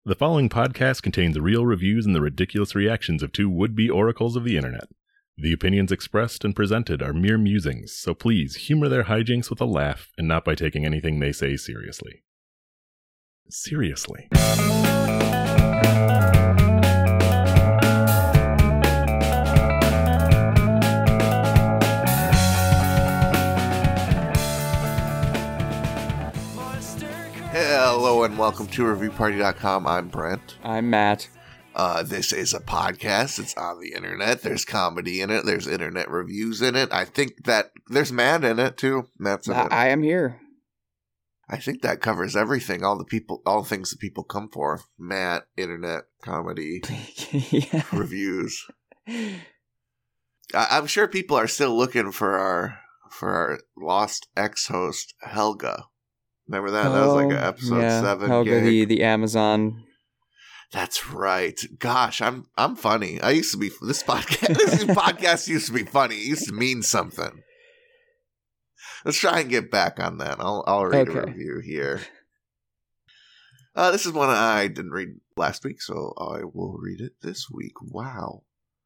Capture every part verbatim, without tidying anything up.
The following podcast contains real reviews and the ridiculous reactions of two would-be oracles of the internet. The opinions expressed and presented are mere musings, so please humor their hijinks with a laugh and not by taking anything they say seriously. Seriously. Hello and welcome to review party dot com. I'm Brent. I'm Matt. Uh, this is a podcast. It's on the internet. There's comedy in it. There's internet reviews in it. I think that there's Matt in it too. Matt's in I, it. I am here. I think that covers everything. All the people, all the things that people come for. Matt, internet, comedy, Yeah. reviews. I, I'm sure people are still looking for our for our lost ex-host Helga. Remember that? That was like an episode yeah. seven. Helga, gig. the, the Amazon. That's right. Gosh, I'm I'm funny. I used to be this podcast. This podcast used to be funny. It used to mean something. Let's try and get back on that. I'll I'll read Okay. a review here. Uh, this is one I didn't read last week, so I will read it this week. Wow.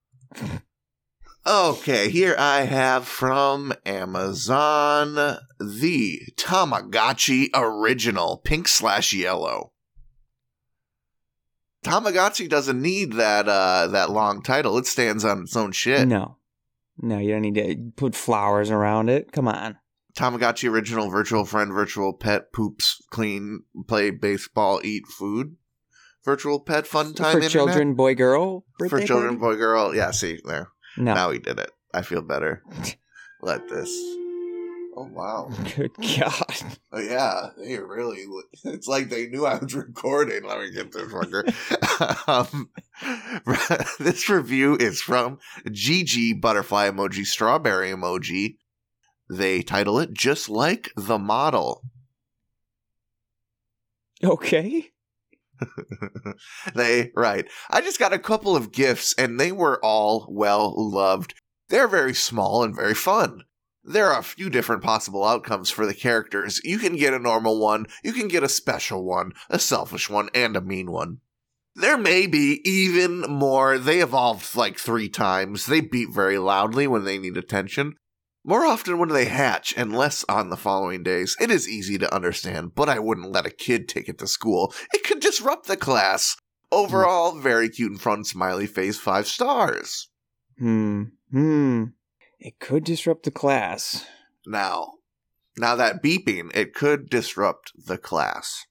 Okay, here I have from Amazon the Tamagotchi Original Pink slash Yellow. Tamagotchi doesn't need that uh, that long title. It stands on its own shit. No. No, you don't need to put flowers around it. Come on. Tamagotchi Original Virtual Friend, Virtual Pet, Poops, Clean, Play Baseball, Eat Food. Virtual Pet, Fun Time For Internet. children, boy, girl. For birthday children, party? boy, girl. Yeah, see, there. No. Now he did it. I feel better. Let this. Oh, wow. Good God. Oh, yeah, they really. It's like they knew I was recording. Let me get this fucker. um, this review is from Gigi Butterfly Emoji Strawberry Emoji. They title it Just Like the Model. Okay. they right. I just got a couple of gifts, and they were all well loved. They're very small and very fun. There are a few different possible outcomes for the characters. You can get a normal one, you can get a special one, a selfish one, and a mean one. There may be even more. They evolved like three times. They beat very loudly when they need attention. More often when they hatch, and less on the following days. It is easy to understand, but I wouldn't let a kid take it to school. It could disrupt the class. Overall, very cute and fun smiley face, five stars. Hmm. Hmm. It could disrupt the class. Now, now that beeping, it could disrupt the class.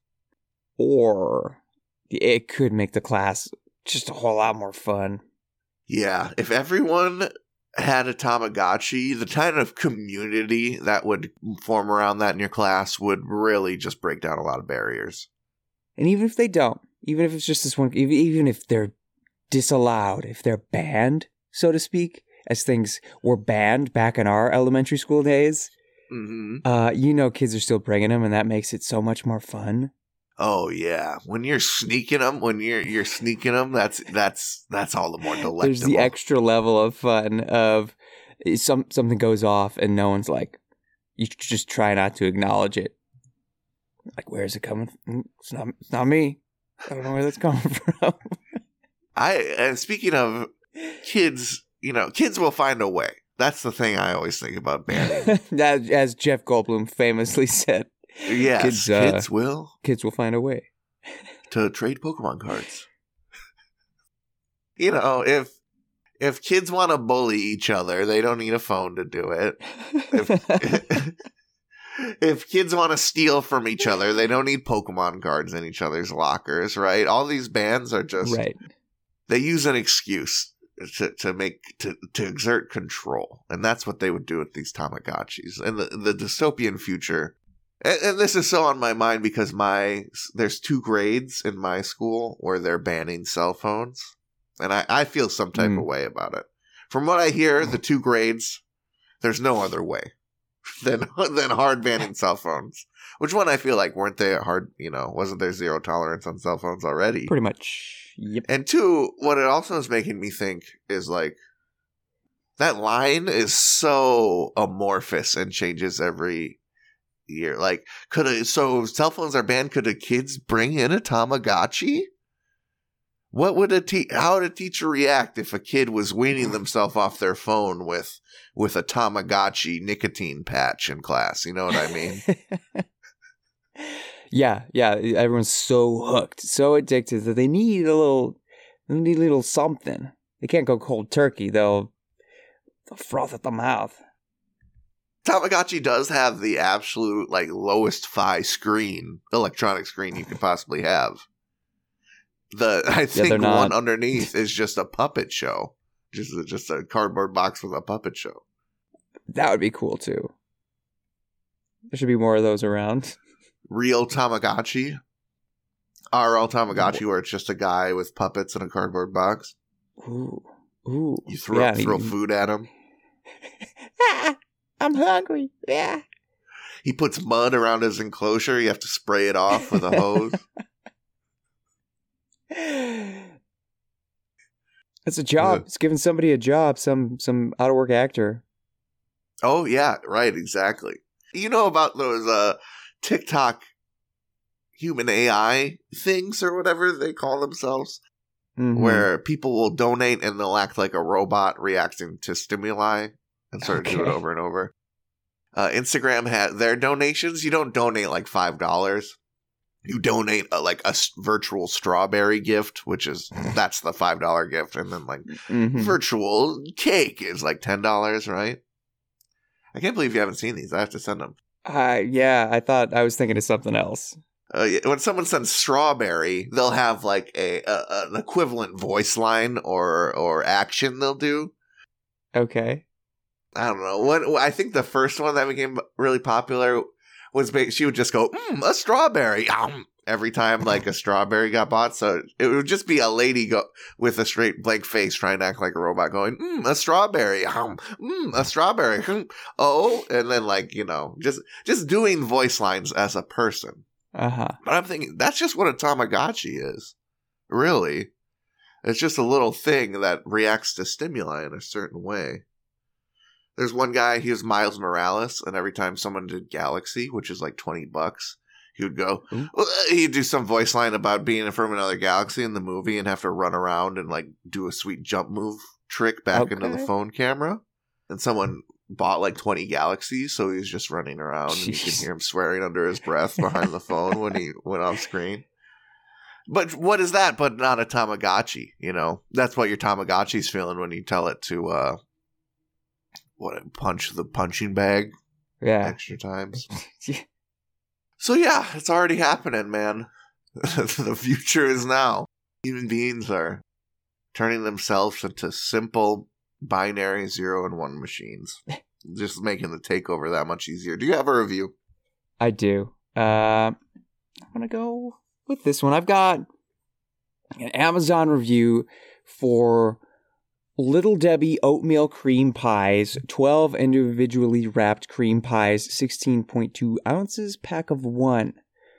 Or it could make the class just a whole lot more fun. Yeah, if everyone had a Tamagotchi, the kind of community that would form around that in your class would really just break down a lot of barriers. And even if they don't, even if it's just this one, even even if they're disallowed, if they're banned, so to speak, as things were banned back in our elementary school days, Mm-hmm. uh, you know kids are still bringing them, and that makes it so much more fun. Oh yeah, when you're sneaking them, when you're you're sneaking them, that's that's that's all the more delectable. There's the extra level of fun of some something goes off, and no one's like, you just try not to acknowledge it. Like, where is it coming from? It's not, it's not me. I don't know where that's coming from. I and speaking of kids, you know, kids will find a way. That's the thing I always think about banning. That, as Jeff Goldblum famously said, Yes, Kids, kids, uh, will kids will find a way. to trade Pokemon cards. You know, if if kids want to bully each other, they don't need a phone to do it. If, if kids want to steal from each other, they don't need Pokemon cards in each other's lockers, right? All these bans are just Right. they use an excuse to to make to, to exert control, and that's what they would do with these Tamagotchis. And the the dystopian future, and, and this is so on my mind because my there's two grades in my school where they're banning cell phones, and I, I feel some type Mm. of way about it. From what I hear, the two grades, there's no other way than than hard banning cell phones. Which one I feel like weren't they hard? You know, wasn't there zero tolerance on cell phones already? Pretty much. Yep. And two, what it also is making me think is like that line is so amorphous and changes every year. Like, could a, so cell phones are banned. Could the kids bring in a Tamagotchi? What would a te- how would a teacher react if a kid was weaning themselves off their phone with with a Tamagotchi nicotine patch in class? You know what I mean? yeah, yeah. Everyone's so hooked, so addicted that they need a little, they need a little something. They can't go cold turkey. They'll, they'll froth at the mouth. Tamagotchi does have the absolute like lowest fi screen, electronic screen you could possibly have. The I think yeah, one not... underneath is just a puppet show, just just a cardboard box with a puppet show. That would be cool too. There should be more of those around. Real Tamagotchi, R L Tamagotchi, where it's just a guy with puppets in a cardboard box. Ooh, ooh. You throw yeah, throw he... food at him. I'm hungry. Yeah. He puts mud around his enclosure. You have to spray it off with a hose. It's a job. Yeah. It's giving somebody a job, some some out of work actor. Oh yeah, right, exactly. You know about those uh, TikTok human A I things or whatever they call themselves, mm-hmm. where people will donate and they'll act like a robot reacting to stimuli and sort of okay. do it over and over. Uh, Instagram had their donations. You don't donate like five dollars. You donate a, like a s- virtual strawberry gift, which is that's the five dollar gift, and then like mm-hmm. virtual cake is like ten dollars, right? I can't believe you haven't seen these. I have to send them. Uh, yeah, I thought I was thinking of something else. Uh, when someone sends strawberry, they'll have like a, a an equivalent voice line or or action they'll do. Okay. I don't know. What I think the first one that became really popular was she would just go, mm, a strawberry, um, every time like a strawberry got bought. So it would just be a lady go with a straight blank face trying to act like a robot going, mm, a strawberry, um, mm, a strawberry, hmm, oh, and then like, you know, just just doing voice lines as a person. Uh-huh. But I'm thinking, that's just what a Tamagotchi is. Really. It's just a little thing that reacts to stimuli in a certain way. There's one guy, he was Miles Morales, and every time someone did Galaxy, which is like twenty bucks, he would go, well, he'd do some voice line about being from another galaxy in the movie and have to run around and like do a sweet jump move trick back okay. into the phone camera. And someone bought like twenty galaxies, so he was just running around Jeez. And you could hear him swearing under his breath behind the phone when he went off screen. But what is that but not a Tamagotchi, you know? That's what your Tamagotchi's feeling when you tell it to, uh, what, punch the punching bag yeah. extra times. So yeah, it's already happening, man. The future is now. Human beings are turning themselves into simple binary zero and one machines. Just making the takeover that much easier. Do you have a review? I do. Uh, I'm going to go with this one. I've got an Amazon review for Little Debbie oatmeal cream pies, twelve individually wrapped cream pies, sixteen point two ounces, pack of one.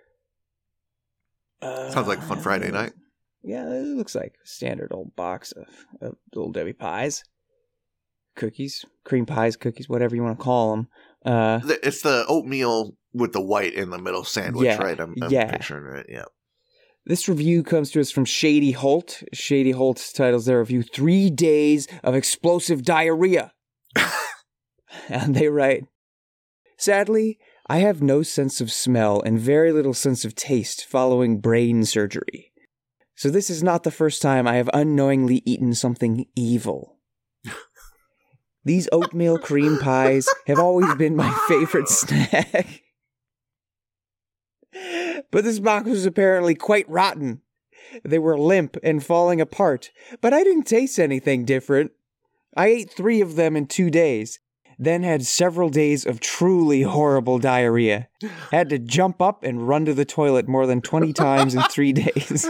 Uh, Sounds like a fun Friday night. Yeah, it looks like a standard old box of, of Little Debbie pies. Cookies, cream pies, cookies, whatever you want to call them. Uh, it's the oatmeal with the white in the middle sandwich, yeah, right? I'm, I'm yeah. picturing it, yeah. This review comes to us from Shady Holt. Shady Holt titles their review, Three Days of Explosive Diarrhea. And they write, sadly, I have no sense of smell and very little sense of taste following brain surgery. So this is not the first time I have unknowingly eaten something evil. These oatmeal cream pies have always been my favorite snack. But this box was apparently quite rotten. They were limp and falling apart, but I didn't taste anything different. I ate three of them in two days, then had several days of truly horrible diarrhea. Had to jump up and run to the toilet more than twenty times in three days.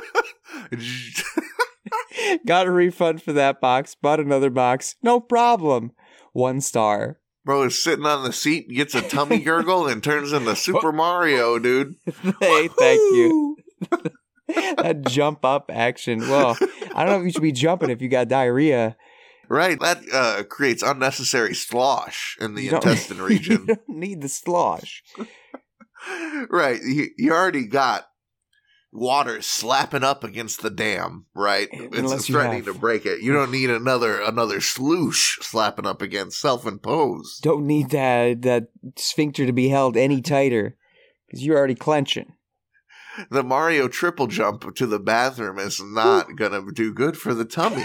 Got a refund for that box, bought another box, no problem. One star. Bro is sitting on the seat, gets a tummy gurgle, and turns into Super Mario, dude. Hey, thank you. That jump up action. Well, I don't know if you should be jumping if you got diarrhea. Right, that uh, creates unnecessary slosh in the You don't- intestine region. You don't need the slosh. Right, you, you already got water slapping up against the dam, right? Unless It's you threatening have- to break it. You don't need another another sloosh slapping up against, self-imposed. Don't need that that sphincter to be held any tighter because you're already clenching. The Mario triple jump to the bathroom is not gonna do good for the tummy.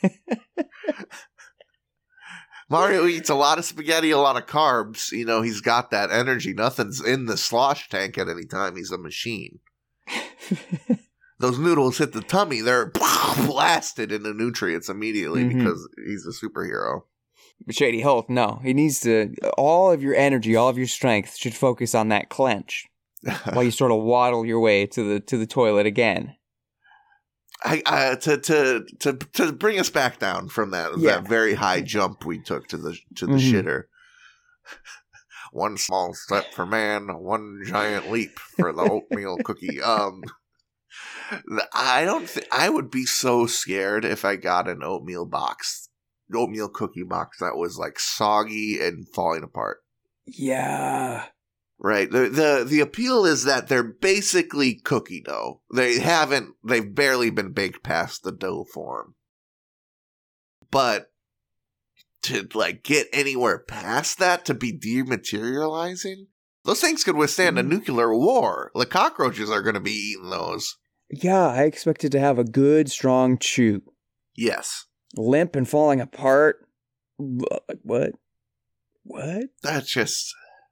Mario eats a lot of spaghetti, a lot of carbs. You know, he's got that energy. Nothing's in the slosh tank at any time. He's a machine. Those noodles hit the tummy, they're blasted into nutrients immediately Mhm. because he's a superhero. But Shady Hulk, no. He needs to, all of your energy, all of your strength should focus on that clench while you sort of waddle your way to the to the toilet again. I, I to to to to bring us back down from that Yeah. that very high jump we took to the to the Mhm. shitter. One small step for man, one giant leap for the oatmeal cookie. Um, I don't. Th- I would be so scared if I got an oatmeal box, oatmeal cookie box that was like soggy and falling apart. Yeah. Right. The the the appeal is that they're basically cookie dough. They haven't. They've barely been baked past the dough form. But to like get anywhere past that, to be dematerializing, those things could withstand a Mm. nuclear war. The cockroaches are going to be eating those. Yeah, I expected to have a good, strong chew. Yes. Limp and falling apart. Like, what? What? That's just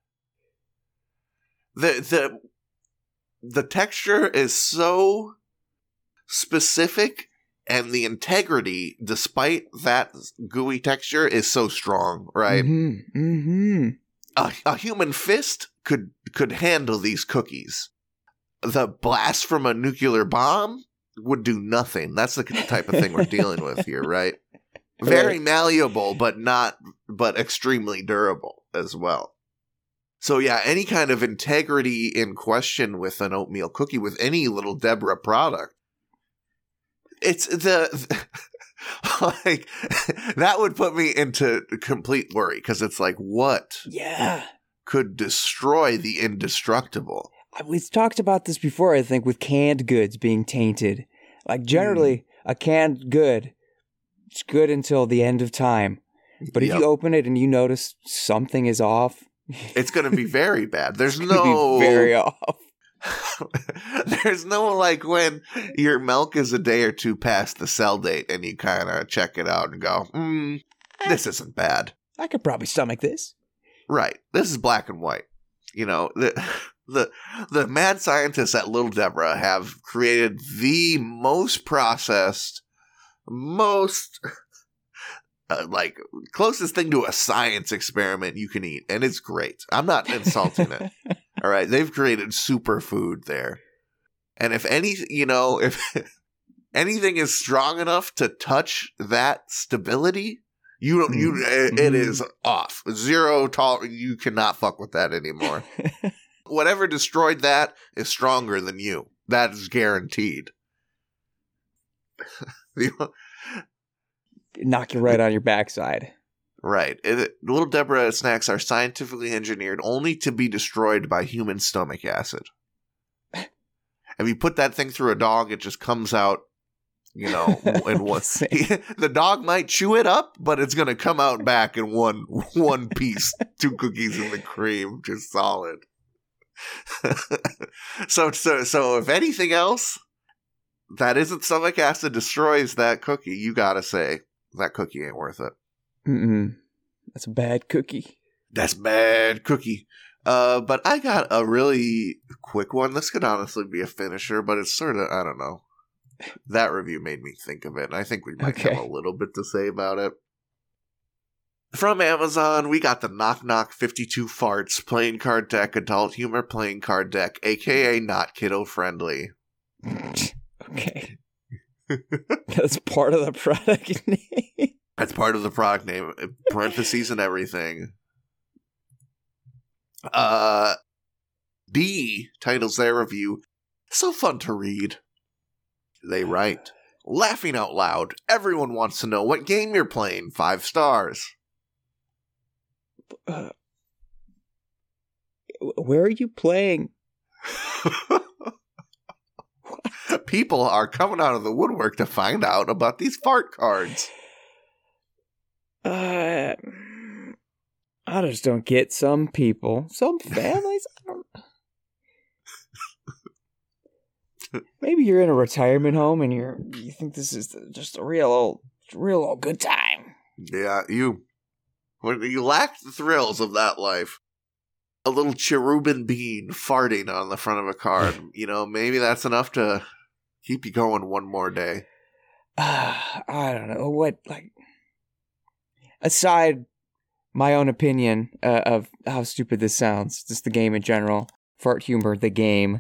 the the the texture is so specific, and the integrity, despite that gooey texture, is so strong. Right, Mm-hmm. Mm-hmm. a, a human fist could could handle these cookies. The blast from a nuclear bomb would do nothing. That's the type of thing we're dealing with here, right? Very malleable, but not, but extremely durable as well. So yeah, any kind of integrity in question with an oatmeal cookie, with any Little Deborah product, it's the, like, that would put me into complete worry, because it's like, what Yeah. could destroy the indestructible? We've talked about this before, I think, with canned goods being tainted. Like, generally, Mm. a canned good, it's good until the end of time. But if Yep. you open it and you notice something is off, It's going to be very bad. There's it's gonna no be very off. There's no like when your milk is a day or two past the sell date and you kind of check it out and go, hmm, this isn't bad. I could probably stomach this. Right. This is black and white. You know, the the the mad scientists at Little Deborah have created the most processed, most uh, like closest thing to a science experiment you can eat, and it's great. I'm not insulting it. All right, they've created superfood there. And if any, you know, if anything is strong enough to touch that stability, you don't, you, it, it is off. Zero tol, you cannot fuck with that anymore. Whatever destroyed that is stronger than you. That is guaranteed. The- Knock you right on your backside. right. It, Little Deborah snacks are scientifically engineered only to be destroyed by human stomach acid. If you put that thing through a dog, it just comes out, you know, in one. The dog might chew it up, but it's going to come out back in one one piece. Two cookies and the cream, just solid. so, so, so, if anything else that isn't stomach acid destroys that cookie, you got to say that cookie ain't worth it. Mm-mm. That's a bad cookie. That's bad cookie. Uh, but I got a really quick one. This could honestly be a finisher, but it's sort of, I don't know. That review made me think of it, and I think we might Okay. have a little bit to say about it. From Amazon, we got the Knock Knock fifty-two Farts playing card deck, adult humor playing card deck, aka not kiddo friendly. Okay. That's part of the product name. That's part of the product name, parentheses and everything. Uh, D titles their review, "So fun to read." They write, "Laughing out loud. Everyone wants to know what game you're playing. Five stars." Uh, where are you playing? What? People are coming out of the woodwork to find out about these fart cards. Uh, I just don't get some people, some families. I don't. Maybe you're in a retirement home and you're you think this is just a real old, real old good time. Yeah, you when you lack the thrills of that life. A little cherubim bean farting on the front of a card, you know, maybe that's enough to keep you going one more day. Uh, I don't know what like. Aside my own opinion uh, of how stupid this sounds, just the game in general, fart humor, the game.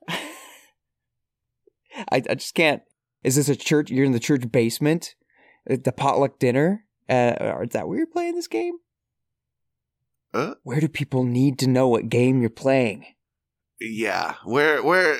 I, I just can't. Is this a church? You're in the church basement, the potluck dinner. Uh, is that where you're playing this game? Uh, where do people need to know what game you're playing? Yeah, where where.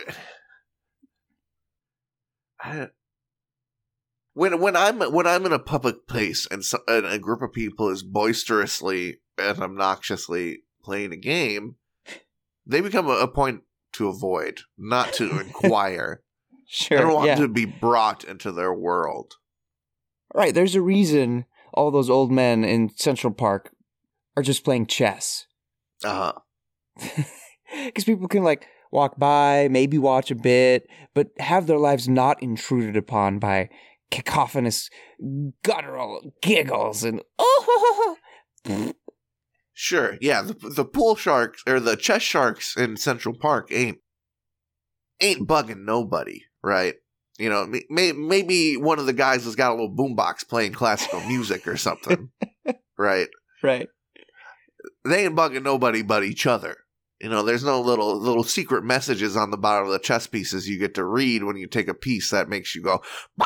I, when when I'm when I'm in a public place and, so, and a group of people is boisterously and obnoxiously playing a game, they become a, a point to avoid, not to inquire. Sure, I don't want yeah. to be brought into their world. Right, there's a reason all those old men in Central Park are just playing chess. Uh-huh. Because people can, like, walk by, maybe watch a bit, but have their lives not intruded upon by cacophonous, guttural giggles and oh. Sure, yeah, the, the pool sharks, or the chess sharks in Central Park ain't ain't bugging nobody, right? You know, may, maybe one of the guys has got a little boombox playing classical music or something, right? Right. They ain't bugging nobody but each other. You know, there's no little little secret messages on the bottom of the chess pieces you get to read when you take a piece that makes you go.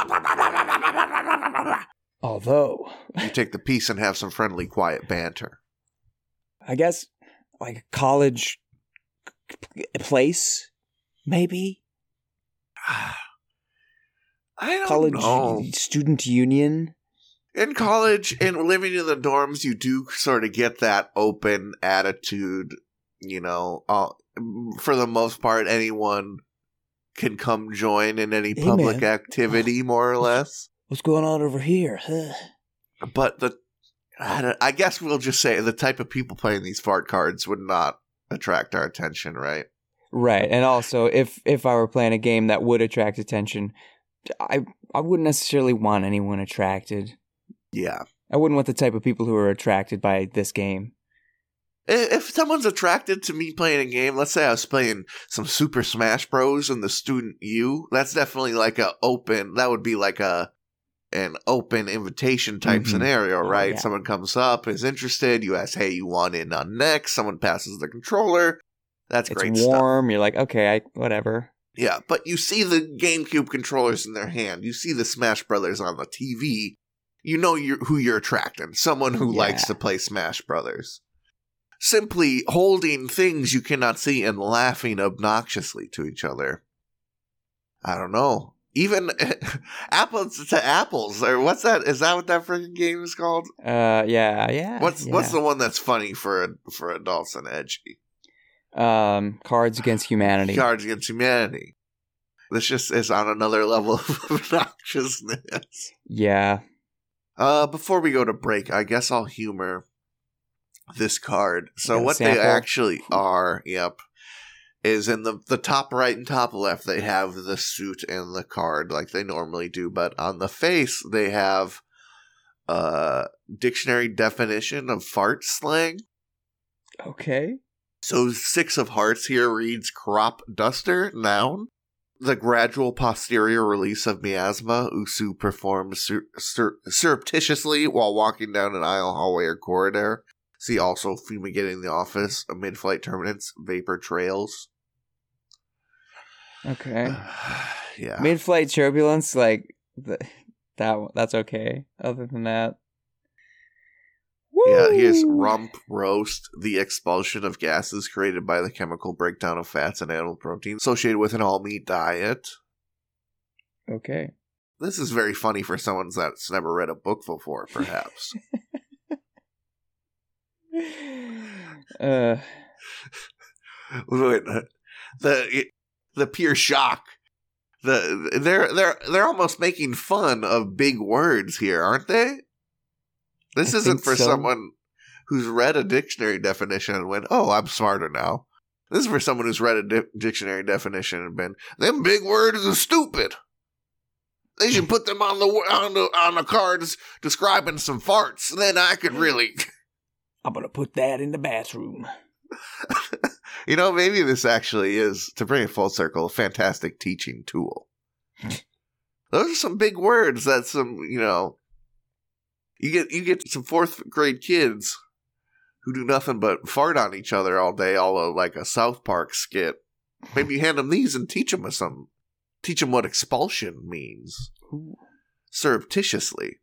Although you take the piece and have some friendly, quiet banter. I guess, like a college place, maybe. I don't college know. Student union. In college and living in the dorms, you do sort of get that open attitude. You know, uh, for the most part, anyone can come join in any hey, public man. activity, more or less. What's going on over here? Huh? But the, I, don't, I guess we'll just say the type of people playing these fart cards would not attract our attention, right? Right, and also, if if I were playing a game that would attract attention, I I wouldn't necessarily want anyone attracted. Yeah. I wouldn't want the type of people who are attracted by this game. If someone's attracted to me playing a game, let's say I was playing some Super Smash Bros. In the Student U, that's definitely like a open, that would be like a an open invitation type Mm-hmm. scenario, right? Oh, yeah. Someone comes up, is interested, you ask, hey, you want in on next? Someone passes the controller. That's It's great warm, stuff. You're like, okay, I, whatever. Yeah, but you see the GameCube controllers in their hand. You see the Smash Brothers on the T V. You know you're, who you're attracting. Someone who Yeah. likes to play Smash Brothers. Simply holding things you cannot see and laughing obnoxiously to each other. I don't know. Even apples to apples, or what's that? Is that what that freaking game is called? Uh, yeah, yeah. What's yeah. what's the one that's funny for for adults and edgy? Um, Cards Against Humanity. Cards Against Humanity. This just is on another level of obnoxiousness. Yeah. Uh, before we go to break, I guess I'll humor this card. So got a what sample? they actually are, yep, is in the the top right and top left, they have the suit and the card like they normally do, but on the face, they have a dictionary definition of fart slang. Okay. So six of hearts here reads crop duster, noun. The gradual posterior release of miasma, Usu performs sur- sur- surreptitiously while walking down an aisle, hallway, or corridor. See also fumigating the office, a mid-flight turbulence, vapor trails. Okay. Yeah. Mid-flight turbulence, like the, that. That's okay. Other than that, Yeah, here's Woo! rump roast, the expulsion of gases created by the chemical breakdown of fats and animal protein associated with an all-meat diet. Okay. This is very funny for someone that's never read a book before, perhaps. uh, Wait, the the pure shock The they're they're they're almost making fun of big words here, aren't they? This I isn't think for so. someone who's read a dictionary definition and went, "Oh, I'm smarter now." This is for someone who's read a di- dictionary definition and been, "Them big words are stupid. They should put them on the on the on the cards describing some farts. Then I could really." I'm gonna put that in the bathroom. You know, maybe this actually is, to bring it full circle, a fantastic teaching tool. Those are some big words that some, you know, you get you get some fourth grade kids who do nothing but fart on each other all day, all like a South Park skit. Maybe you hand them these and teach them something. Teach them what expulsion means. Ooh. Surreptitiously.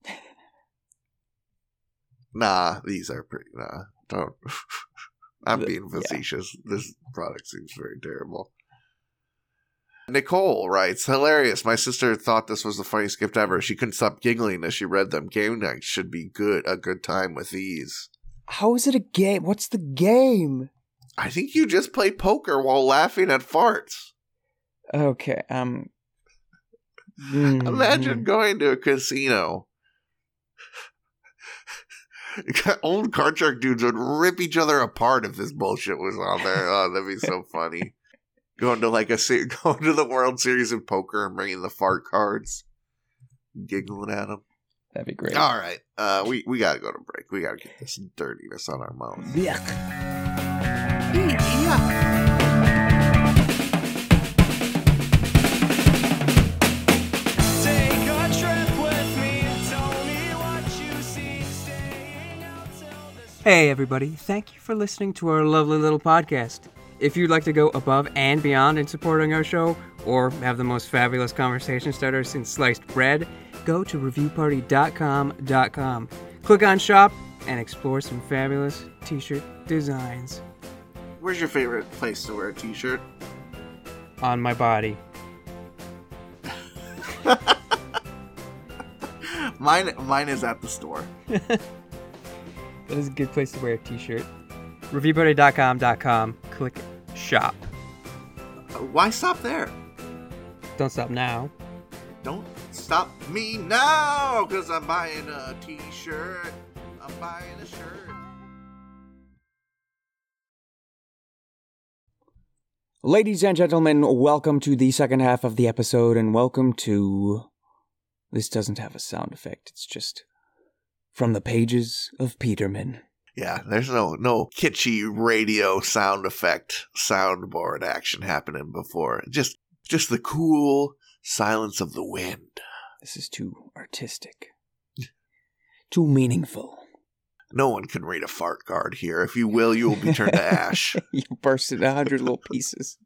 Nah, these are pretty, nah, don't. I'm being facetious. Yeah. This product seems very terrible. Nicole writes, hilarious. My sister thought this was the funniest gift ever. She couldn't stop giggling as she read them. Game night should be good, a good time with these. How is it a game? What's the game? I think you just play poker while laughing at farts. Okay, um... mm, Imagine mm. going to a casino. Old card shark dudes would rip each other apart if this bullshit was on there. Oh, that'd be so funny. Going to like a going to the World Series of Poker and bringing the fart cards, giggling at them. That'd be great. All right, uh, we we gotta go to break. We gotta get this dirtiness on our mouth. Yuck. Yuck. Hey everybody, thank you for listening to our lovely little podcast. If you'd like to go above and beyond in supporting our show, or have the most fabulous conversation starter since sliced bread, go to review party dot com dot com. Click on shop and explore some fabulous t-shirt designs. Where's your favorite place to wear a t-shirt? On my body. mine, mine is at the store. That is a good place to wear a t-shirt. review party dot com dot com. Click shop. Why stop there? Don't stop now. Don't stop me now, because I'm buying a t-shirt. I'm buying a shirt. Ladies and gentlemen, welcome to the second half of the episode, and welcome to... This doesn't have a sound effect, it's just... From the pages of Peterman. Yeah, there's no no kitschy radio sound effect soundboard action happening before. Just just the cool silence of the wind. This is too artistic. Too meaningful. No one can read a fart card here. If you will, you will be turned to ash. You burst it in a hundred little pieces.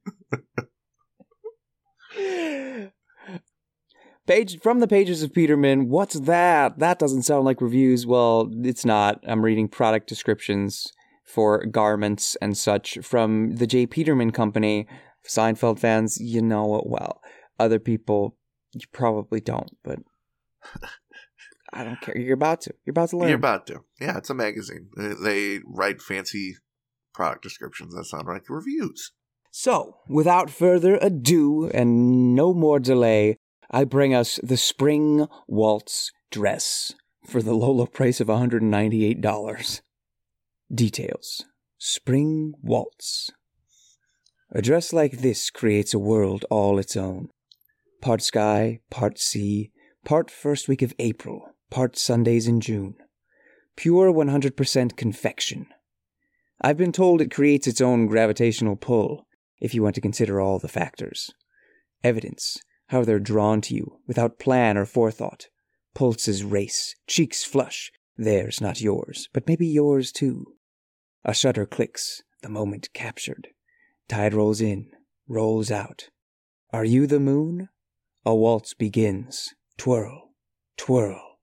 Page from the pages of Peterman. What's that? That doesn't sound like reviews. Well, it's not. I'm reading product descriptions for garments and such from the J. Peterman Company. Seinfeld fans, you know it well. Other people, you probably don't, but I don't care. You're about to. You're about to learn. You're about to. Yeah, it's a magazine. They write fancy product descriptions that sound like reviews. So, without further ado and no more delay, I bring us the Spring Waltz dress for the low, low price of one hundred ninety-eight dollars. Details. Spring Waltz. A dress like this creates a world all its own. Part sky, part sea, part first week of April, part Sundays in June. Pure one hundred percent confection. I've been told it creates its own gravitational pull, if you want to consider all the factors. Evidence. How they're drawn to you, without plan or forethought. Pulses race, cheeks flush. Theirs, not yours, but maybe yours too. A shutter clicks, the moment captured. Tide rolls in, rolls out. Are you the moon? A waltz begins. Twirl, twirl.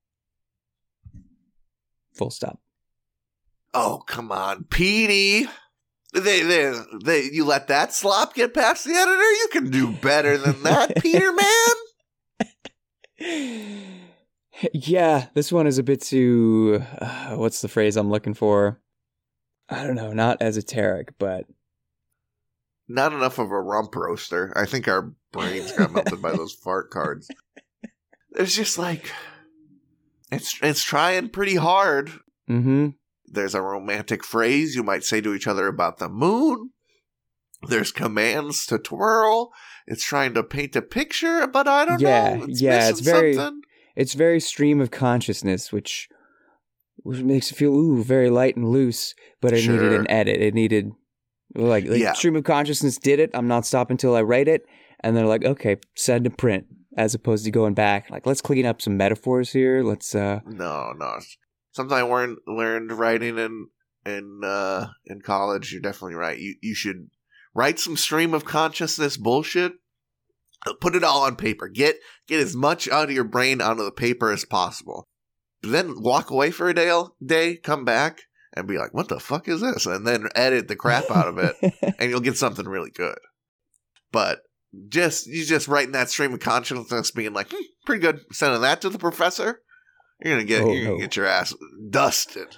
Full stop. Oh, come on, Petey. They, they, they, you let that slop get past the editor? You can do better than that, Peter Man. Yeah, this one is a bit too, uh, what's the phrase I'm looking for? I don't know, not esoteric, but not enough of a rump roaster. I think our brains got melted by those fart cards. It's just like, it's it's trying pretty hard. Mm-hmm. There's a romantic phrase you might say to each other about the moon. There's commands to twirl. It's trying to paint a picture, but I don't yeah, know. It's yeah, it's very, something. it's very stream of consciousness, which, which makes it feel ooh very light and loose. But it Sure. needed an edit. It needed like, like Yeah. stream of consciousness did it. I'm not stopping until I write it, and they're like, okay, send to print, as opposed to going back. Like, let's clean up some metaphors here. Let's uh, No, no. Something I learned learned writing in in uh, in college. You're definitely right. You you should write some stream of consciousness bullshit. Put it all on paper. Get get as much out of your brain onto the paper as possible. Then walk away for a day, day, come back, and be like, "What the fuck is this?" And then edit the crap out of it, and you'll get something really good. But just you just writing that stream of consciousness, being like, hmm, "Pretty good," sending that to the professor. You're gonna get Oh, you're gonna no. get your ass dusted.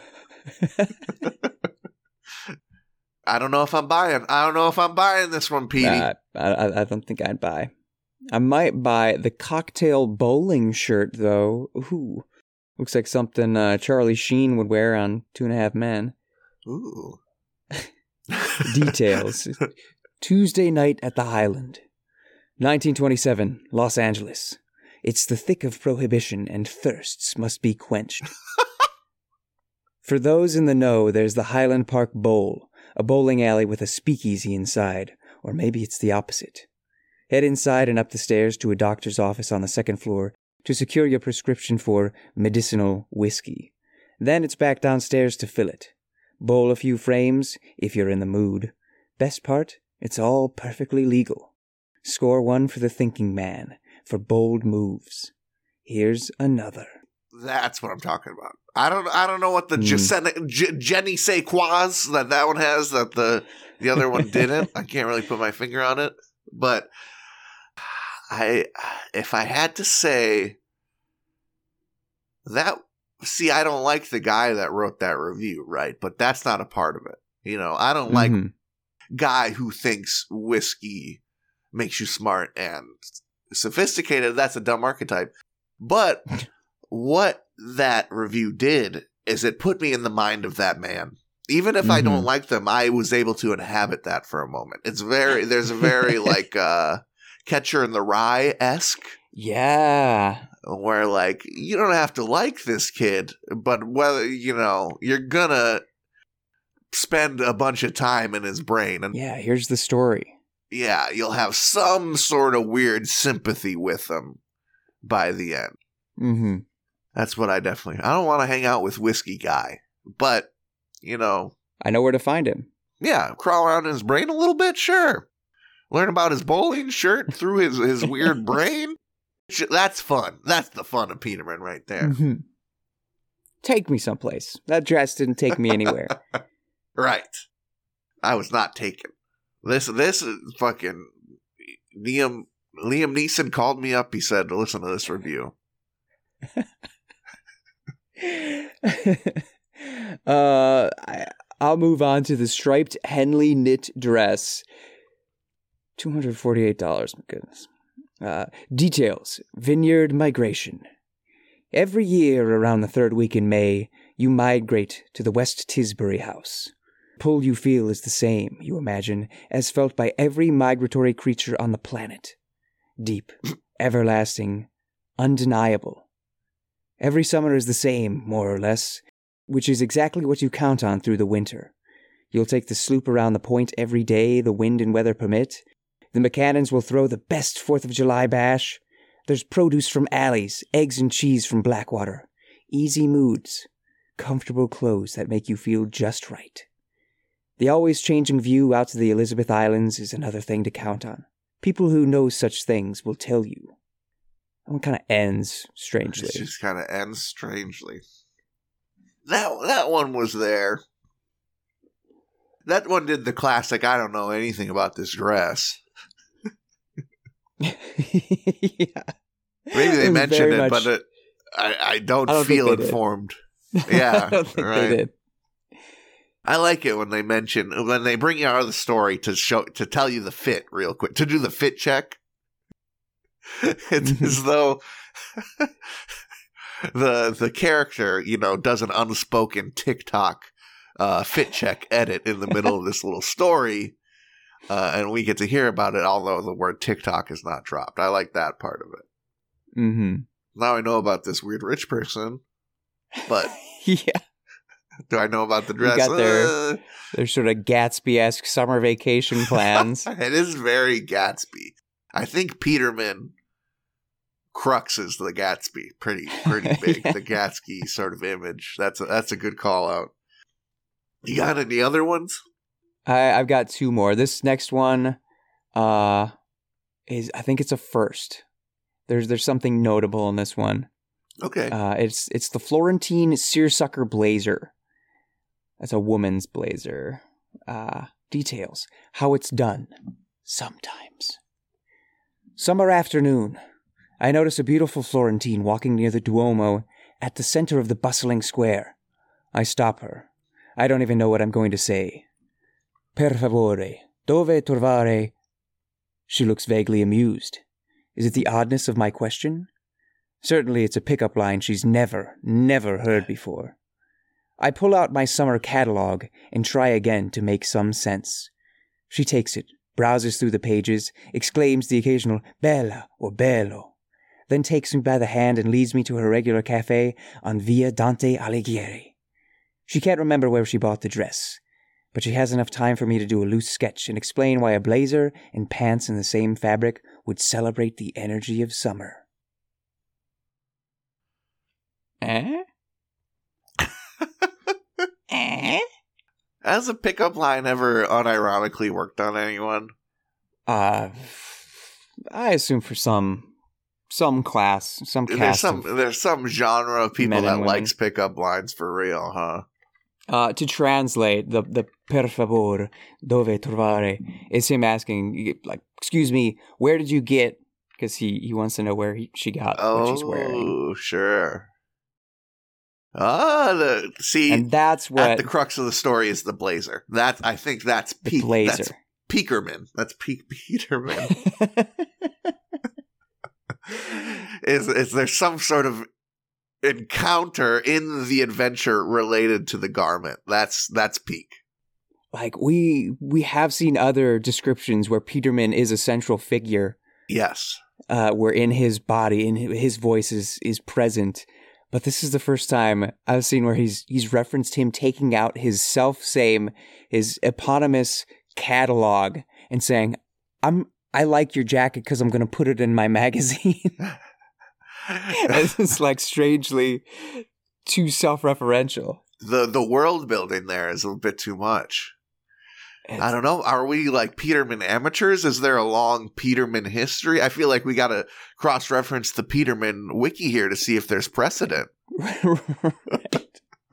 I don't know if I'm buying. I don't know if I'm buying this one, Petey. Uh, I, I I don't think I'd buy. I might buy the cocktail bowling shirt though. Ooh, looks like something uh, Charlie Sheen would wear on Two and a Half Men. Ooh. Details. Tuesday night at the Highland. nineteen twenty-seven, Los Angeles. It's the thick of prohibition and thirsts must be quenched. For those in the know, there's the Highland Park Bowl, a bowling alley with a speakeasy inside, or maybe it's the opposite. Head inside and up the stairs to a doctor's office on the second floor to secure your prescription for medicinal whiskey. Then it's back downstairs to fill it. Bowl a few frames if you're in the mood. Best part, it's all perfectly legal. Score one for the thinking man, for bold moves. Here's another. That's what I'm talking about. I don't. I don't know what the Mm. Jasen- J- Jenny say quaz that that one has that the the other one didn't. I can't really put my finger on it, but I, if I had to say that, see, I don't like the guy that wrote that review, right? But that's not a part of it. You know, I don't like Mhm. guy who thinks whiskey makes you smart and sophisticated. That's a dumb archetype. But what that review did is it put me in the mind of that man. Even if I don't Mhm. like them, I was able to inhabit that for a moment. It's very, there's a very like uh, Catcher in the Rye-esque, Yeah. where like, you don't have to like this kid, but whether, you know, you're gonna spend a bunch of time in his brain. And Yeah, here's the story. yeah, you'll have some sort of weird sympathy with them by the end. Mm-hmm. That's what I definitely, I don't want to hang out with Whiskey Guy, but, you know, I know where to find him. yeah, crawl around in his brain a little bit, sure. Learn about his bowling shirt through his, his weird brain. Sh- That's fun. That's the fun of Peterman right there. Mm-hmm. Take me someplace. That dress didn't take me anywhere. Right. I was not taken. This this is fucking Liam Liam Neeson called me up. He said, "Listen to this review." uh, I, I'll move on to the striped Henley knit dress. two hundred forty-eight dollars, my goodness. Uh, details. Vineyard migration. Every year around the third week in May, you migrate to the West Tisbury House. Pull you feel is the same, you imagine, as felt by every migratory creature on the planet. Deep, everlasting, undeniable. Every summer is the same, more or less, which is exactly what you count on through the winter. You'll take the sloop around the point every day the wind and weather permit. The McCannons will throw the best Fourth of July bash. There's produce from alleys, eggs and cheese from Blackwater. Easy moods. Comfortable clothes that make you feel just right. The always changing view out to the Elizabeth Islands is another thing to count on. People who know such things will tell you. That one kind of ends strangely. It just kind of ends strangely. That that one was there. That one did the classic. I don't know anything about this dress. Yeah. Maybe they It was mentioned very it, much- but it, I I don't, I don't think feel they did. informed. Yeah, I don't think right. they did. I like it when they mention, when they bring you out of the story to show, to tell you the fit real quick, to do the fit check. It's as though the the character, you know, does an unspoken TikTok uh, fit check edit in the middle of this little story, uh, and we get to hear about it, although the word TikTok is not dropped. I like that part of it. Mm-hmm. Now I know about this weird rich person, but yeah. Do I know about the dress? You got their, uh, their sort of Gatsby-esque summer vacation plans. It is very Gatsby. I think Peterman cruxes the Gatsby pretty pretty big. Yeah. The Gatsby sort of image. That's a, that's a good call out. You got any other ones? I, I've got two more. This next one uh, is, I think it's a first. There's there's something notable in this one. Okay. Uh, it's it's the Florentine seersucker blazer. That's a woman's blazer. Uh, details. How it's done. Sometimes. Summer afternoon. I notice a beautiful Florentine walking near the Duomo at the center of the bustling square. I stop her. I don't even know what I'm going to say. Per favore, dove trovare? She looks vaguely amused. Is it the oddness of my question? Certainly it's a pickup line she's never, never heard before. I pull out my summer catalog and try again to make some sense. She takes it, browses through the pages, exclaims the occasional bella or bello, then takes me by the hand and leads me to her regular cafe on Via Dante Alighieri. She can't remember where she bought the dress, but she has enough time for me to do a loose sketch and explain why a blazer and pants in the same fabric would celebrate the energy of summer. Eh? eh? Has a pickup line ever unironically worked on anyone? Uh, I assume for some some class, some There's cast some of there's some genre of people men and that women. likes pickup lines for real, huh? Uh, to translate, the, the per favor, dove trovare, is him asking, like, excuse me, where did you get? Because he, he wants to know where he, she got what she's wearing. Oh, sure. Ah, the, see, And that's what... at the crux of the story is the blazer. That's, I think that's the peak. blazer. That's Peakerman. That's peak Peterman. is is there some sort of encounter in the adventure related to the garment? That's that's peak. Like, we we have seen other descriptions where Peterman is a central figure. Yes. Uh, where in his body, in his voice is, is present. But this is the first time I've seen where he's he's referenced him taking out his self-same, his eponymous catalog and saying, "I'm I like your jacket because I'm going to put it in my magazine." This is like strangely too self-referential. The the world building there is a bit too much. It's, I don't know. Are we like Peterman amateurs? Is there a long Peterman history? I feel like we got to cross-reference the Peterman wiki here to see if there's precedent. right.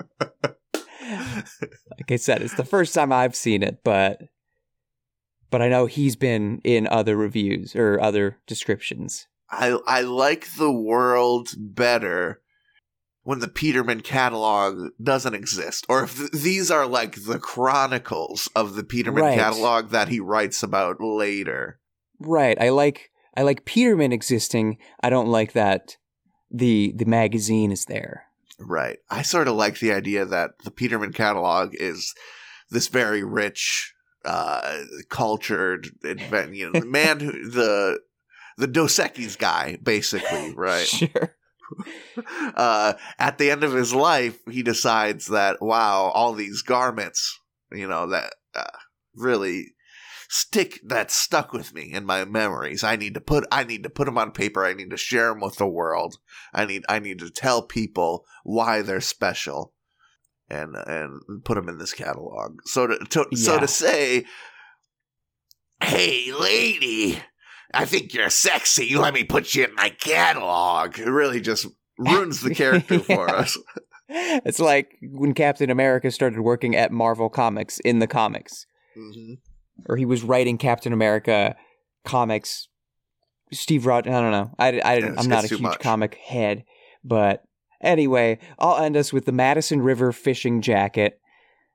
Like I said, it's the first time I've seen it, but but I know he's been in other reviews or other descriptions. I I like the world better when the Peterman catalog doesn't exist, or if th- these are like the chronicles of the Peterman Right. catalog that he writes about later. Right. I like I like Peterman existing. I don't like that the the magazine is there. Right. I sort of like the idea that the Peterman catalog is this very rich, uh, cultured, advent- you know, the man who the the Dos Equis guy, basically, right? Sure. Uh, at the end of his life, he decides that, wow, all these garments, you know, that uh, really stick, that stuck with me in my memories. I need to put, I need to put them on paper. I need to share them with the world. I need, I need to tell people why they're special, and and put them in this catalog. So to, to so Yeah. to say, hey, lady, I think you're sexy. Let me put you in my catalog. It really just ruins the character for Yeah. us. It's like when Captain America started working at Marvel Comics in the comics. Mm-hmm. Or he was writing Captain America comics. Steve Rogers, I don't know. I, I, Yeah, I'm not a it's too huge much. comic head. But anyway, I'll end us with the Madison River fishing jacket.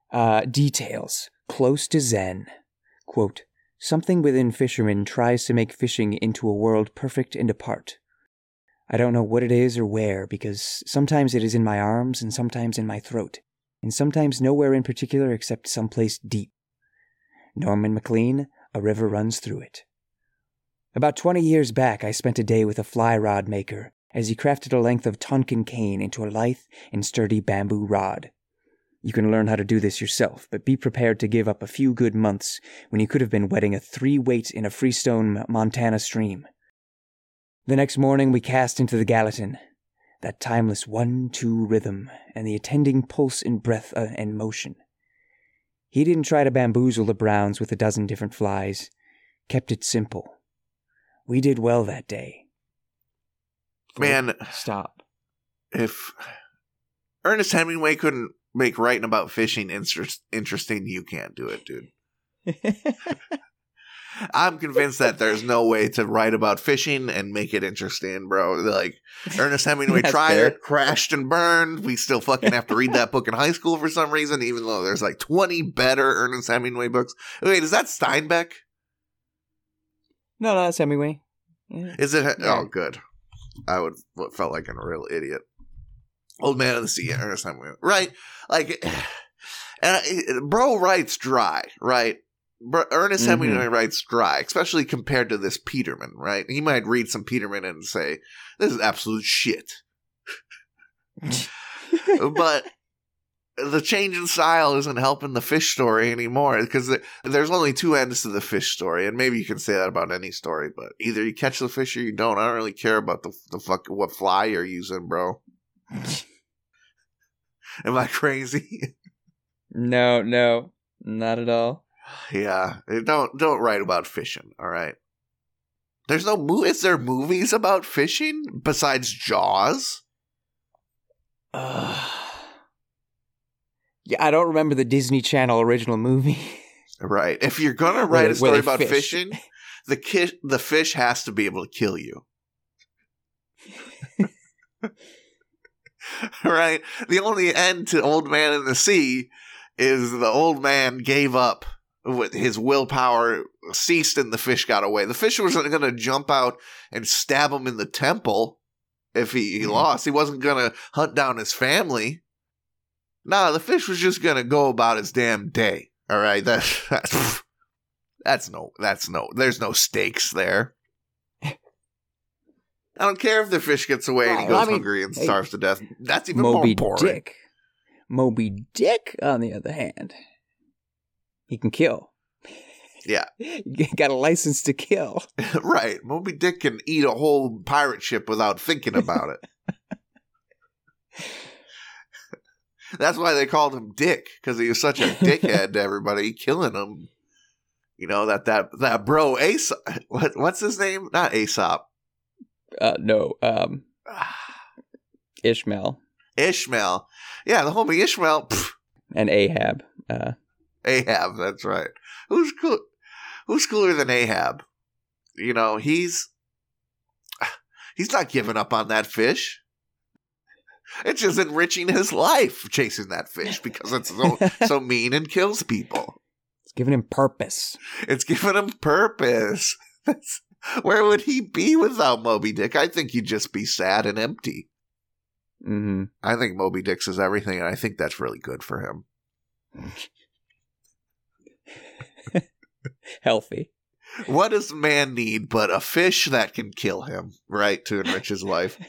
Uh, details. Close to Zen. Quote, something within fishermen tries to make fishing into a world perfect and apart. I don't know what it is or where, because sometimes it is in my arms and sometimes in my throat, and sometimes nowhere in particular except someplace deep. Norman MacLean, a river runs through it. About twenty years back, I spent a day with a fly rod maker as he crafted a length of Tonkin cane into a lithe and sturdy bamboo rod. You can learn how to do this yourself, but be prepared to give up a few good months when you could have been wetting a three-weight in a Freestone, Montana stream. The next morning we cast into the Gallatin, that timeless one-two rhythm and the attending pulse and breath and motion. He didn't try to bamboozle the Browns with a dozen different flies, kept it simple. We did well that day. Man, stop. If Ernest Hemingway couldn't make writing about fishing inter- interesting, you can't do it, dude. I'm convinced that there's no way to write about fishing and make it interesting, bro. Like, Ernest Hemingway tried fair. it, crashed and burned. We still fucking have to read that book in high school for some reason, even though there's like twenty better Ernest Hemingway books. Wait, is that Steinbeck? No, no, that's Hemingway. Yeah. Is it? Yeah. Oh, good. I would felt like a real idiot. Old Man of the Sea, Ernest Hemingway. Right? Like, and I, bro writes dry, right? Bro, Ernest Mm-hmm. Hemingway writes dry, especially compared to this Peterman, right? He might read some Peterman and say, this is absolute shit. But the change in style isn't helping the fish story anymore, because there's only two ends to the fish story, and maybe you can say that about any story, but either you catch the fish or you don't. I don't really care about the the fuck what fly you're using, bro. Am I crazy? No, no, not at all. Yeah, don't don't write about fishing. All right. There's no mo- Is there movies about fishing besides Jaws? Uh, yeah, I don't remember the Disney Channel original movie. Right. If you're gonna Where write they- a story where they about fish. fishing, the ki- the fish has to be able to kill you. Right. The only end to Old Man in the Sea is the old man gave up. With his willpower ceased and the fish got away. The fish wasn't going to jump out and stab him in the temple if he, he lost. He wasn't going to hunt down his family. Nah, the fish was just going to go about his damn day. All right, that's that's that's no that's no. There's no stakes there. I don't care if the fish gets away and he Well, goes I mean, hungry and hey, starves to death. That's even Moby more boring. Dick. Moby Dick, on the other hand, he can kill. Yeah. You got a license to kill. Right. Moby Dick can eat a whole pirate ship without thinking about it. That's why they called him Dick, because he was such a dickhead to everybody, killing them. You know, that that that bro Aesop. What, what's his name? Not Aesop. Uh, no, um, Ishmael Ishmael. Yeah, the homie Ishmael. Pff, and Ahab. Uh, Ahab, that's right. Who's cool? Who's cooler than Ahab? You know, he's he's not giving up on that fish. It's just enriching his life chasing that fish because it's so so mean and kills people. it's giving him purpose. It's giving him purpose. That's, where would he be without Moby Dick? I think he'd just be sad and empty. Mm-hmm. I think Moby Dick's is everything, and I think that's really good for him. Healthy. What does man need but a fish that can kill him, right, to enrich his life?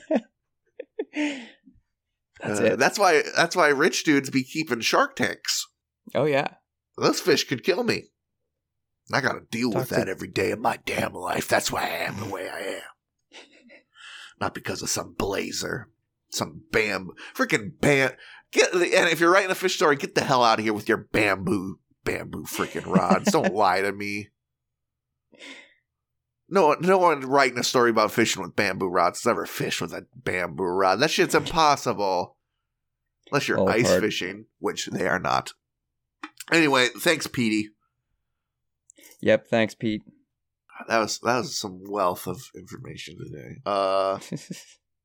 That's Uh, it. That's why. That's why rich dudes be keeping shark tanks. Oh yeah. Those fish could kill me. I got to deal Talk with to- that every day of my damn life. That's why I am the way I am. Not because of some blazer, some bam, freaking bam. Get and if you're writing a fish story, get the hell out of here with your bamboo, bamboo freaking rods. Don't lie to me. No, no one writing a story about fishing with bamboo rods has ever fished with a bamboo rod. That shit's impossible. Unless you're All ice hard. fishing, which they are not. Anyway, thanks, Petey. Yep. Thanks, Pete. That was that was some wealth of information today. Uh,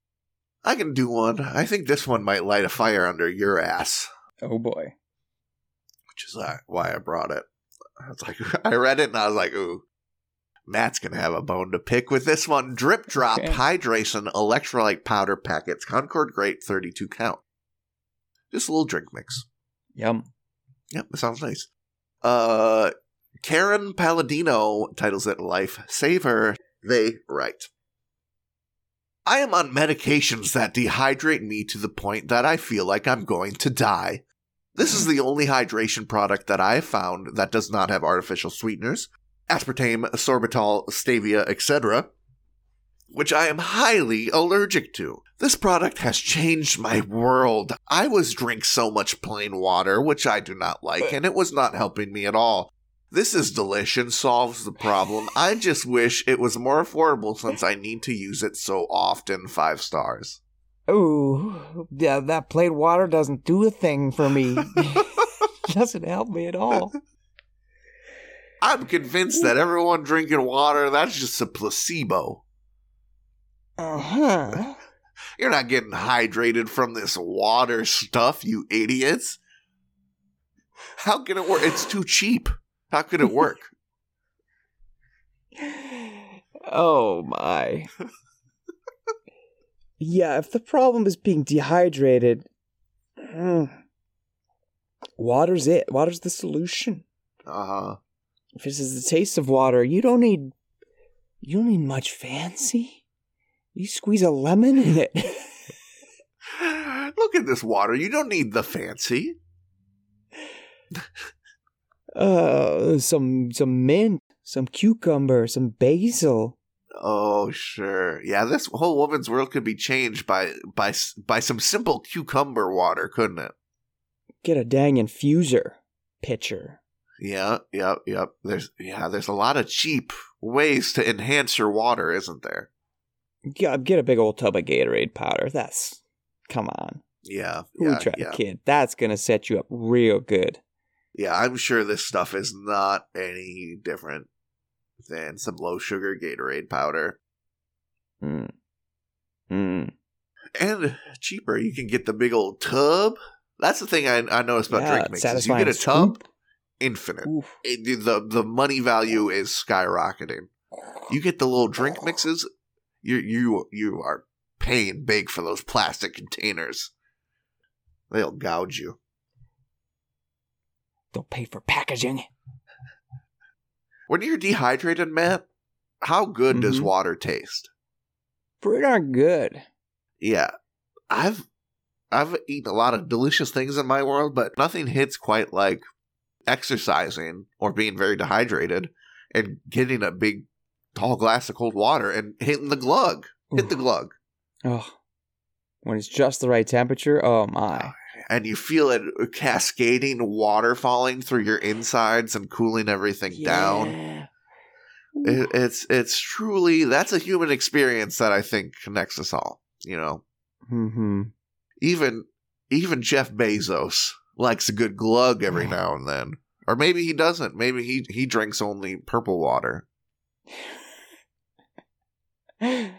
I can do one. I think this one might light a fire under your ass. Oh boy. which is why I brought it. I was like, I read it and I was like, ooh, Matt's going to have a bone to pick with this one. Drip Drop Okay. Hydration Electrolyte Powder Packets. Concord Great, thirty-two count. Just a little drink mix. Yum. Yep, that sounds nice. Uh, Karen Palladino titles it Life Saver. They write, I am on medications that dehydrate me to the point that I feel like I'm going to die. This is the only hydration product that I have found that does not have artificial sweeteners, aspartame, sorbitol, stevia, et cetera, which I am highly allergic to. This product has changed my world. I was drinking so much plain water, which I do not like, and it was not helping me at all. This is delish and solves the problem. I just wish it was more affordable since I need to use it so often. Five stars. Ooh, yeah, that plain water doesn't do a thing for me. Doesn't help me at all. I'm convinced that everyone drinking water, that's just a placebo. Uh-huh. You're not getting hydrated from this water stuff, you idiots. How can it work? It's too cheap. How could it work? Oh, my. Yeah, if the problem is being dehydrated, mm, water's it. Water's the solution. Uh-huh. If this is the taste of water, you don't need, you don't need much fancy. You squeeze a lemon in it. Look at this water. You don't need the fancy. Uh, some some mint, some cucumber, some basil. Oh, sure. Yeah, this whole woman's world could be changed by by by some simple cucumber water, couldn't it? Get a dang infuser pitcher. Yeah, yep, yep. There's yeah, there's a lot of cheap ways to enhance your water, isn't there? Get, get a big old tub of Gatorade powder. That's, come on. Yeah, Who yeah, would try yeah. a kid? That's gonna set you up real good. Yeah, I'm sure this stuff is not any different than some low sugar Gatorade powder. Mm. Mm. And cheaper, you can get the big old tub. That's the thing I, I noticed about Yeah, drink mixes. You satisfying get a tub, scoop. infinite. Oof. It- the the money value is skyrocketing. You get the little drink mixes, you you you are paying big for those plastic containers. They'll gouge you. Don't pay for packaging. When you're dehydrated, Matt, how good does Mhm. water taste? Pretty darn good. Yeah, I've I've eaten a lot of delicious things in my world, but nothing hits quite like exercising or being very dehydrated and getting a big tall glass of cold water and hitting the glug. Hit the Oof. glug. Oh, when it's just the right temperature. Oh my. And you feel it cascading water falling through your insides and cooling everything down. Yeah. It, it's it's truly, that's a human experience that I think connects us all. You know, Mm-hmm. even even Jeff Bezos likes a good glug every now and then, or maybe he doesn't. Maybe he he drinks only purple water. I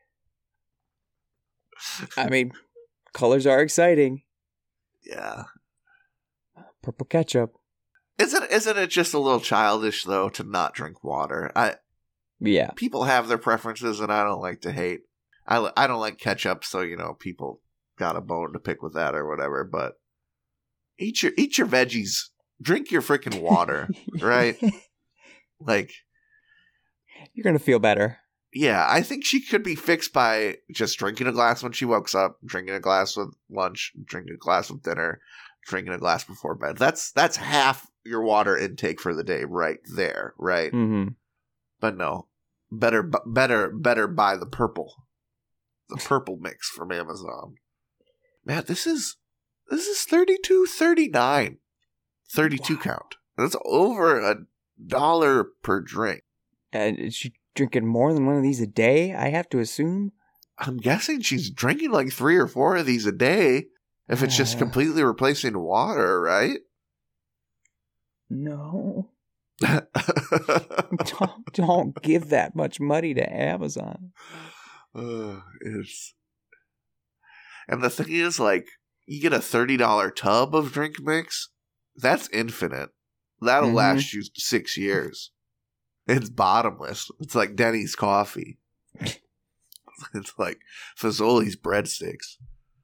mean, colors are exciting. Yeah, Purple ketchup. isn't isn't it just a little childish though to not drink water? I Yeah. people have their preferences, and I don't like to hate. I li- I don't like ketchup, so you know people got a bone to pick with that or whatever. But eat your eat your veggies, drink your freaking water, right? Like, You're gonna feel better. yeah, I think she could be fixed by just drinking a glass when she wakes up, drinking a glass with lunch, drinking a glass with dinner, drinking a glass before bed. That's that's half your water intake for the day right there, right? Mm-hmm. But no, better, bu- better, better buy the purple, the purple mix from Amazon. Matt, this is this is thirty-two thirty-nine, thirty-two Wow. count. That's over a dollar per drink. And is she drinking more than one of these a day? I have to assume. I'm guessing she's drinking like three or four of these a day. If it's just Uh. completely replacing water, right? No. Don't don't give that much money to Amazon. Uh, it's and the thing is, like, you get a thirty dollar tub of drink mix, That's infinite. That'll Mhm. last you six years. It's bottomless. It's like Denny's coffee. It's like Fazoli's breadsticks.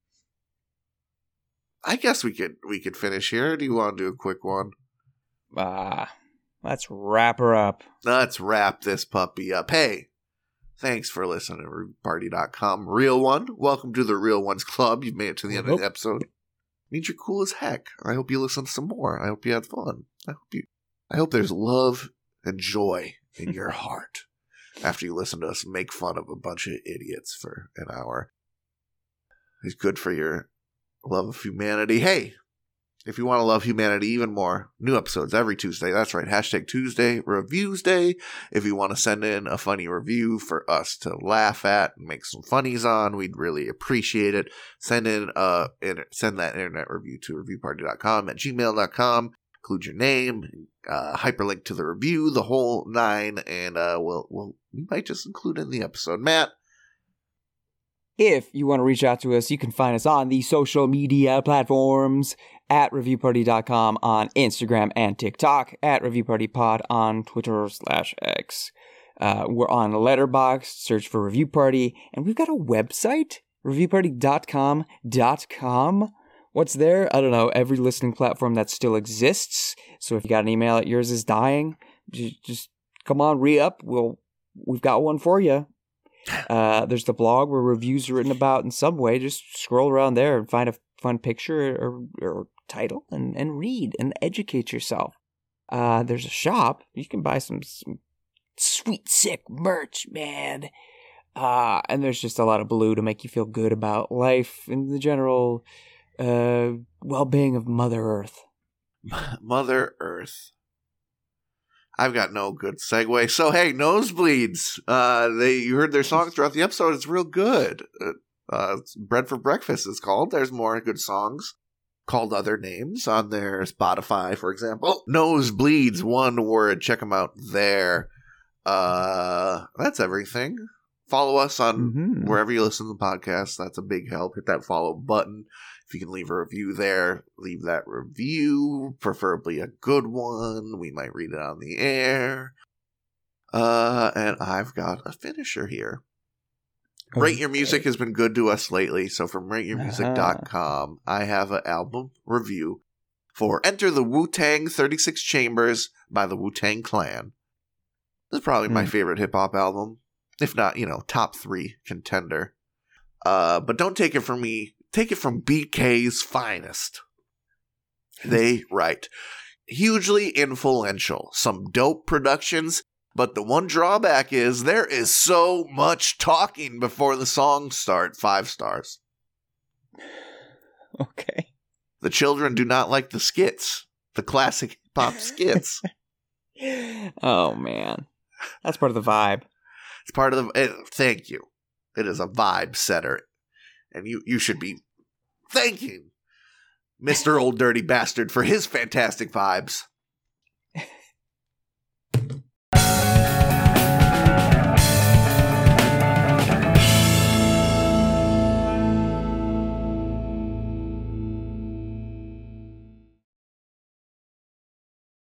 I guess we could we could finish here. Or do you want to do a quick one? Ah, let's wrap her up. Let's wrap this puppy up. Hey, thanks for listening to Review Party dot com. Real One, welcome to the Real Ones Club. You've made it to the end of the episode. It means you're cool as heck. I hope you listen to some more. I hope you had fun. I hope you. I hope there's love and joy in your heart after you listen to us make fun of a bunch of idiots for an hour. It's good for your love of humanity. Hey, if you want to love humanity even more, new episodes every Tuesday. That's right. Hashtag Tuesday Reviews Day. If you want to send in a funny review for us to laugh at and make some funnies on, we'd really appreciate it. Send in uh send that internet review to review party dot com at gmail dot com. Include your name, uh, hyperlink to the review, the whole nine, and uh, we'll we'll we might just include it in the episode. Matt. If you want to reach out to us, you can find us on the social media platforms at review party dot com on Instagram and TikTok, at reviewpartypod on Twitter slash X. Uh, we're on Letterboxd, search for Review Party, and we've got a website, review party dot com dot com. What's there? I don't know, every listening platform that still exists. So if you got an email that yours is dying, just, just come on, re-up. We'll, we've got one for you. Uh, there's the blog where reviews are written about in some way. Just scroll around there and find a fun picture or, or title and, and read and educate yourself. Uh, there's a shop. You can buy some, some sweet, sick merch, man. Uh, and there's just a lot of blue to make you feel good about life and the general uh, well-being of Mother Earth. Mother Earth. I've got no good segue. So, hey, Nosebleeds. Uh, they you heard their songs throughout the episode. It's real good. Uh, Bread for Breakfast is called. There's more good songs called other names on their Spotify, for example. Nosebleeds, one word. Check them out there. Uh, that's everything. Follow us on Mm-hmm. wherever you listen to the podcast. That's a big help. Hit that follow button. If you can leave a review there, leave that review, preferably a good one. We might read it on the air. Uh, and I've got a finisher here. Okay. Rate Your Music has been good to us lately, so from rate your music dot com, I have an album review for Enter the Wu-Tang thirty-six Chambers by the Wu-Tang Clan. This is probably my Mm. favorite hip-hop album, if not, you know, top three contender. Uh, but don't take it from me. Take it from B K's finest. They write, hugely influential, some dope productions, but the one drawback is there is so much talking before the songs start. Five stars. Okay. The children do not like the skits, the classic pop skits. Oh, man. That's part of the vibe. It's part of the. It, thank you. It is a vibe setter. And you, you should be thanking Mister Old Dirty Bastard for his fantastic vibes.